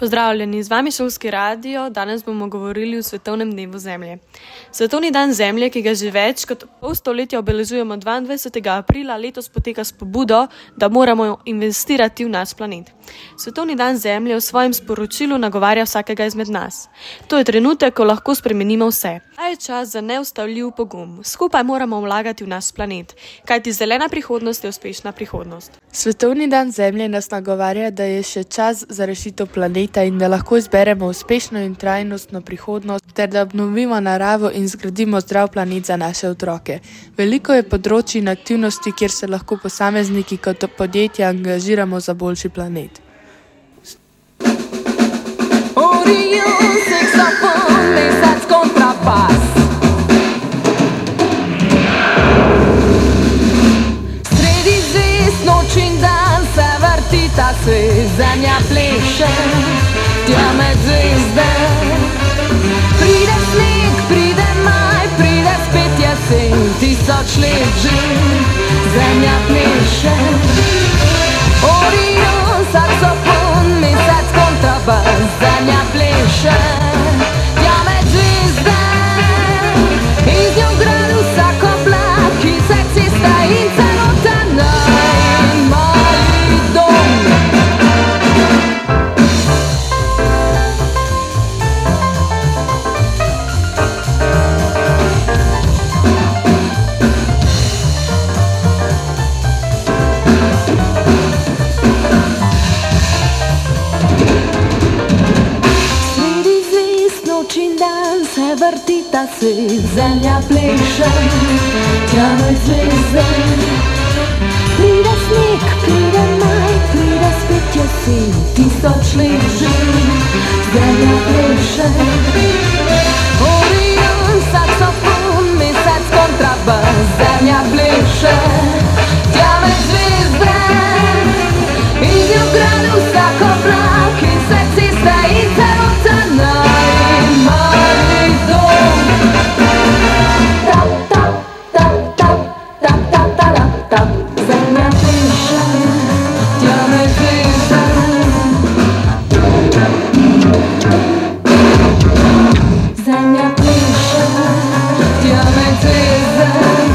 Pozdravljeni, z vami Šolski radio. Danes bomo govorili o Svetovnem dnevu Zemlje. Svetovni dan Zemlje, ki ga že več kot pol stoletja obeležujemo 22. aprila, letos poteka s pobudo, da moramo investirati v naš planet. Svetovni dan Zemlje v svojem sporočilu nagovarja vsakega izmed nas. To je trenutek, ko lahko spremenimo vse. Ta je čas za neustavljiv pogum. Skupaj moramo vlagati v naš planet, kajti zelena prihodnost je uspešna prihodnost. Svetovni dan Zemlje nas nagovarja, da je še čas za rešitev planeta in da lahko izberemo uspešno in trajnostno prihodnost ter da obnovimo naravo in zgradimo zdrav planet za naše otroke. Veliko je področij in aktivnosti, kjer se lahko posamezniki kot podjetja angažiramo za boljši planet. Orion, saxofon, mesec, kontrabas. Sredi zvezd, noč in dan se vrtita svet, zemlja pleše, tja med zvezde. Pride sneg, pride maj, pride spet jesen, 1000 let že, zemlja pleše. Orion, saxofon, mesec, kontrabas, zemlja pleše, tja med zvezde. Iz njo gradu vsak oblak, ki se cesta in celota naj mali dom. Vrtita se, zemlja pleše, tja med zvezde. Pride sneg, pride maj, pride spet jesen, 1000 let že, zemlja pleše. Orion, saxofon, mesec, kontrabas, zemlja pleše, tja med zvezde. Iz njo gradu vsak oblak in se cesta in celota naj mali dom. Tap, tap, tap, tap, tap, tap, tap, tap, zemlja pleše, tja med zvezde. Zemlja pleše, tja med zvezde.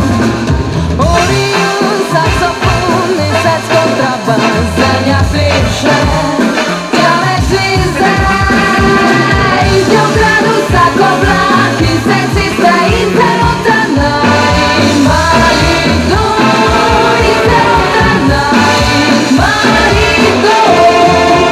Orion, saxofon, mesec, kontrabas, zemlja pleše, tja med zvezde. Iz njo gradu vsak oblak in se cesta in celota naj mali dom, in celota naj mali dom.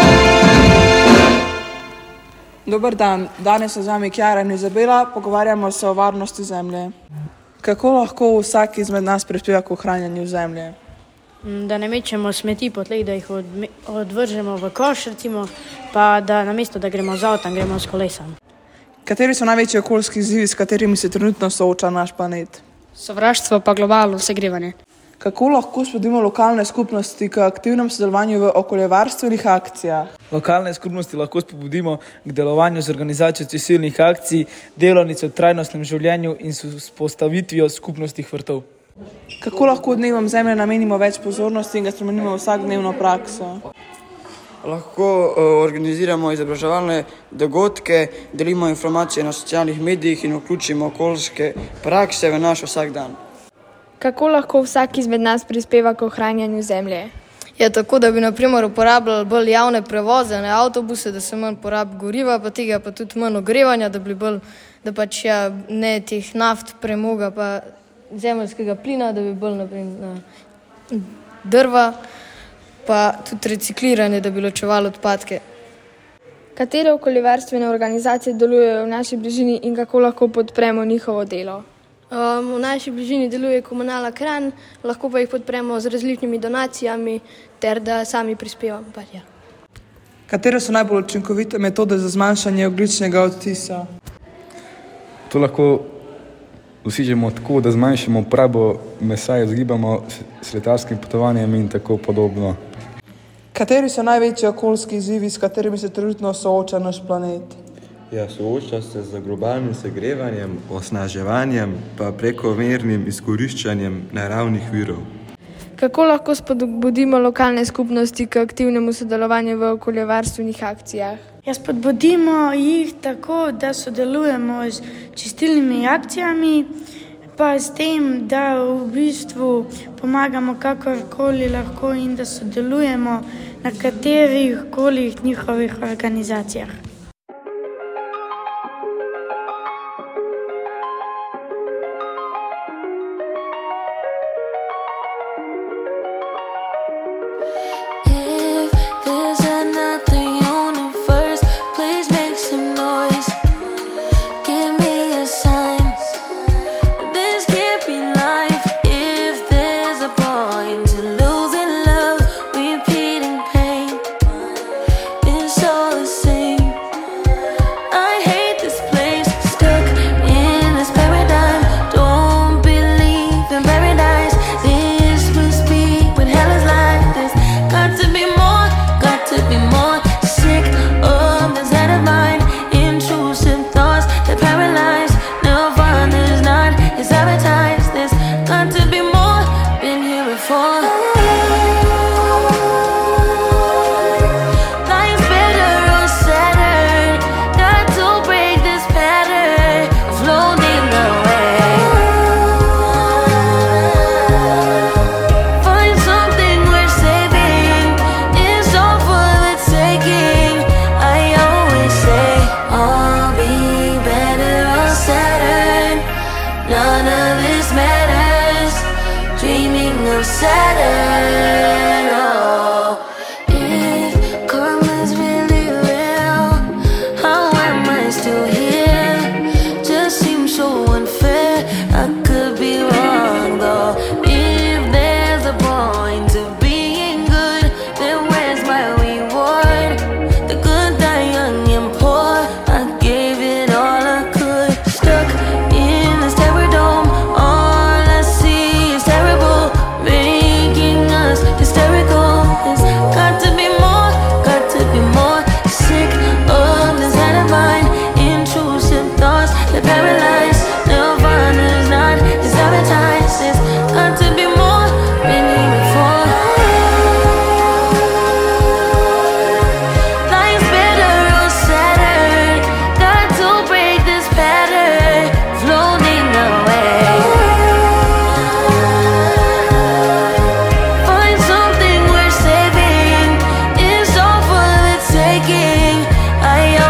Dober dan, danes so z vami Kjara in Izabela, pogovarjamo se o varnosti zemlje. Kako lahko vsak izmed nas prispeva k ohranjanju zemlje? Da ne mečemo smeti po tleh, da jih odvržemo v koš, recimo, pa da namesto, da gremo z avtom, gremo s kolesom. Kateri so največji okoljski izzivi, s katerimi se trenutno sooča naš planet? Sovraštvo pa globalno segrevanje. Kako lahko spodbudimo lokalne skupnosti k aktivnem sodelovanju v okoljevarstvenih akcijah? Lokalne skupnosti lahko spodbudimo k delovanju z organizacijo civilnih akcij, delavnic o trajnostnem življenju in s vzpostavitvijo skupnostnih vrtov. Kako lahko dnevom zemlje namenimo več pozornosti in ga spremenimo v vsakdnevno prakso? Lahko organiziramo izobraževalne dogodke, delimo informacije na socialnih medijih in vključimo okoljske prakse v naš vsakdan. Kako lahko vsak izmed nas prispeva k ohranjanju zemlje? Ja, tako, da bi na primer uporabljali bolj javne prevoze, ne avtobuse, da se manj porabi goriva, pa tega pa tudi manj ogrevanja, da bi bolj, da pač ne teh naft, premoga pa zemeljskega plina, da bi bolj naprimer drva, pa tudi recikliranje, da bi ločevali odpadke. Katere okoljevarstvene organizacije delujejo v naši bližini in kako lahko podpremo njihovo delo? V naši bližini deluje Komunala Kranj, lahko pa jih podpremo z različnimi donacijami ter da sami prispevamo. Katere so najbolj učinkovite metode za zmanjšanje ogljičnega odtisa? To lahko dosežemo tako, da zmanjšamo porabo mesa, izogibamo s letalskim potovanjem in tako podobno. Kateri so največji okoljski izzivi, s katerimi se trenutno sooča naš planet? Ja, sooča se z globalnim segrevanjem, osnaževanjem pa prekomernim izkoriščanjem naravnih virov. Kako lahko spodbudimo lokalne skupnosti k aktivnemu sodelovanju v okoljevarstvenih akcijah? Ja, spodbudimo jih tako, da sodelujemo s čistilnimi akcijami, pa s tem, da v bistvu pomagamo kakorkoli lahko in da sodelujemo na katerih koli njihovih organizacijah.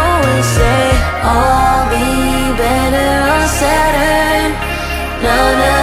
None of